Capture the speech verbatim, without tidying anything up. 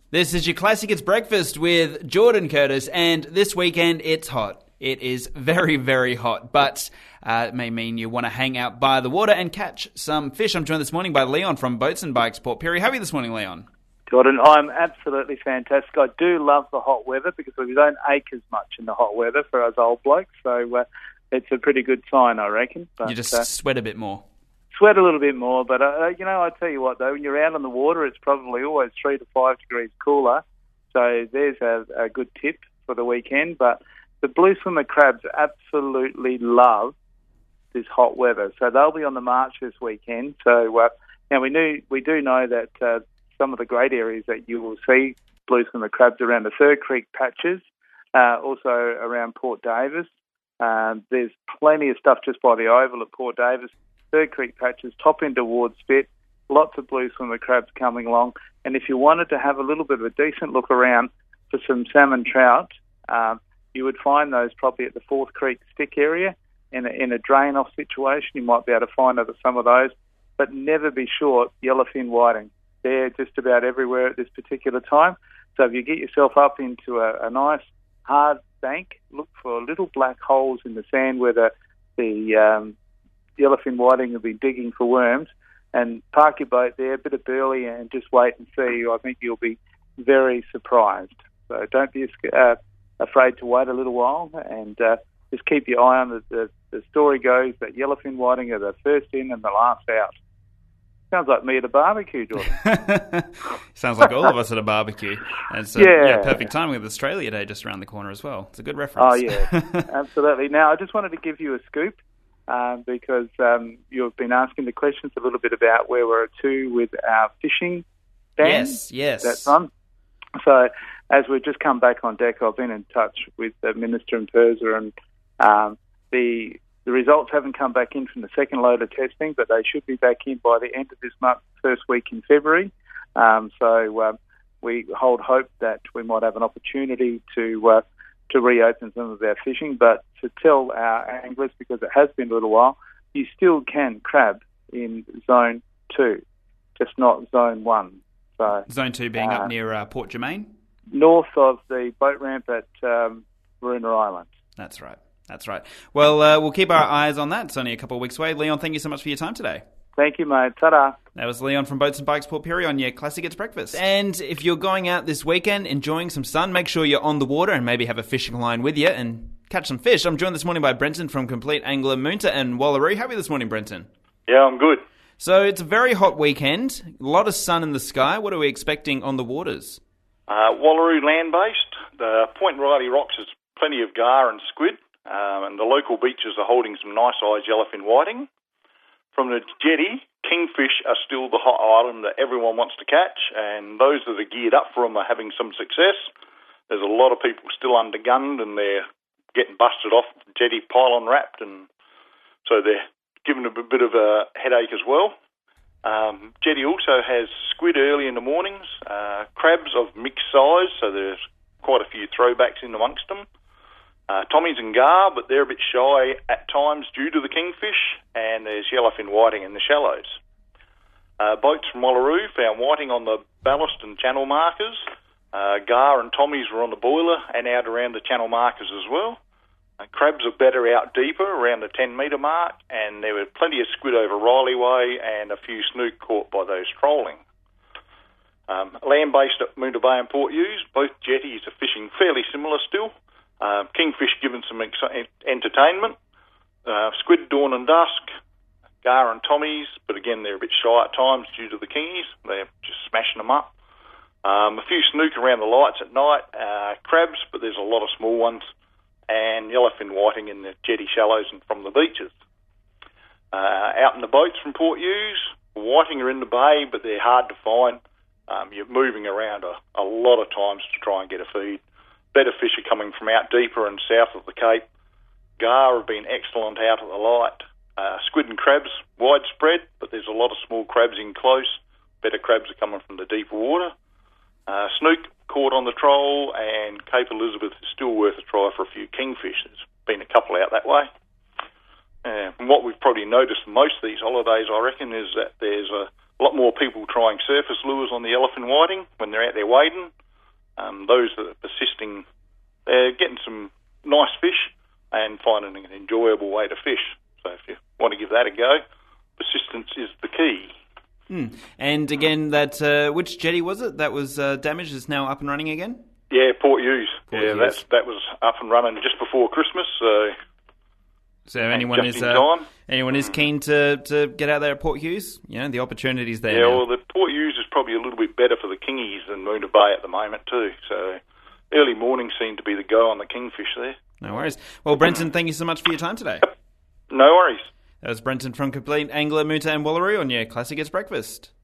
This is your Classic It's Breakfast with Jordan Curtis, and this weekend it's hot. It is very, very hot, but uh, it may mean you want to hang out by the water and catch some fish. I'm joined this morning by Leon from Boats and Bikes Port Pirie. How are you this morning, Leon? Jordan, I'm absolutely fantastic. I do love the hot weather because we don't ache as much in the hot weather for us old blokes, so uh, it's a pretty good sign, I reckon. But, you just uh, sweat a bit more. Sweat a little bit more, but uh, you know, I tell you what though, when you're out on the water, it's probably always three to five degrees cooler. So there's a, a good tip for the weekend. But the blue swimmer crabs absolutely love this hot weather, so they'll be on the march this weekend. So uh, now we knew we do know that uh, some of the great areas that you will see blue swimmer crabs around the Third Creek patches, uh, also around Port Davis. Um, there's plenty of stuff just by the oval at Port Davis. Third Creek patches, top end towards Spit, lots of blue swimmer crabs coming along. And if you wanted to have a little bit of a decent look around for some salmon trout, um, you would find those probably at the Fourth Creek stick area in a, in a drain-off situation. You might be able to find some of those, but never be short yellowfin whiting. They're just about everywhere at this particular time. So if you get yourself up into a, a nice hard bank, look for little black holes in the sand where the, the um, yellowfin whiting will be digging for worms, and park your boat there, a bit of burley, and just wait and see. I think you'll be very surprised. So don't be uh, afraid to wait a little while, and uh, just keep your eye on the, the, the story goes that yellowfin whiting are the first in and the last out. Sounds like me at a barbecue, Jordan. Sounds like all of us at a barbecue. And so, yeah. yeah, perfect timing with Australia Day just around the corner as well. It's a good reference. Oh, yeah, absolutely. Now, I just wanted to give you a scoop um, because um, you've been asking the questions a little bit about where we're to with our fishing ban. Yes, yes. That's fun. So, as we've just come back on deck, I've been in touch with the Minister and Purser, and um, the... The results haven't come back in from the second load of testing, but they should be back in by the end of this month, first week in February. Um, so uh, we hold hope that we might have an opportunity to uh, to reopen some of our fishing. But to tell our anglers, because it has been a little while, you still can crab in Zone two, just not Zone one. So Zone two being uh, up near uh, Port Germain? North of the boat ramp at um, Varuna Island. That's right. That's right. Well, uh, we'll keep our eyes on that. It's only a couple of weeks away. Leon, thank you so much for your time today. Thank you, mate. Ta-da. That was Leon from Boats and Bikes Port Pirie on your Classic It's Breakfast. And if you're going out this weekend enjoying some sun, make sure you're on the water and maybe have a fishing line with you and catch some fish. I'm joined this morning by Brenton from Complete Angler Moonta and Wallaroo. How are you this morning, Brenton? Yeah, I'm good. So it's a very hot weekend, a lot of sun in the sky. What are we expecting on the waters? Uh, Wallaroo land-based. The Point Riley Rocks has plenty of gar and squid. Um, and the local beaches are holding some nice-sized yellowfin whiting. From the jetty, kingfish are still the hot item that everyone wants to catch, and those that are geared up for them are having some success. There's a lot of people still undergunned, and they're getting busted off the jetty pylon wrapped, and so they're giving a bit of a headache as well. Um, jetty also has squid early in the mornings, uh, crabs of mixed size, so there's quite a few throwbacks in amongst them. Uh, Tommies and gar, but they're a bit shy at times due to the kingfish, and there's yellowfin whiting in the shallows. Uh, boats from Wallaroo found whiting on the ballast and channel markers. Uh, gar and Tommies were on the boiler and out around the channel markers as well. Uh, crabs are better out deeper, around the ten metre mark, and there were plenty of squid over Riley Way and a few snook caught by those trolling. Um, land-based at Moonta Bay and Port Hughes, both jetties are fishing fairly similar still. Uh, kingfish given some ex- entertainment, uh, squid dawn and dusk, gar and Tommies, but again they're a bit shy at times due to the kingies. They're just smashing them up. Um, a few snook around the lights at night, uh, crabs, but there's a lot of small ones, and yellowfin whiting in the jetty shallows and from the beaches. Uh, out in the boats from Port Hughes, whiting are in the bay, but they're hard to find. Um, you're moving around a, a lot of times to try and get a feed. Better fish are coming from out deeper and south of the Cape. Gar have been excellent out at the light. Uh, squid and crabs, widespread, but there's a lot of small crabs in close. Better crabs are coming from the deeper water. Uh, snook caught on the troll, and Cape Elizabeth is still worth a try for a few kingfish. There's been a couple out that way. Uh, and what we've probably noticed most of these holidays, I reckon, is that there's a lot more people trying surface lures on the yellowfin whiting when they're out there wading. those that are persisting, they're getting some nice fish and finding an enjoyable way to fish. So if you want to give that a go, persistence is the key. Mm. And again, that uh, which jetty was it that was uh, damaged is now up and running again? Yeah, Port Hughes. Port yeah, Hughes. that's that was up and running just before Christmas. So, so anyone is uh, anyone is keen to, to get out there at Port Hughes? You know, the opportunities there. Yeah, now. well, the Port Hughes is probably a little bit better for the kingies than Moona Bay at the moment too. So, early morning seemed to be the go on the kingfish there. No worries. Well, Brenton, thank you so much for your time today. No worries. That was Brenton from Complete Angler, Moota and Wallaroo on your Classic Gets Breakfast.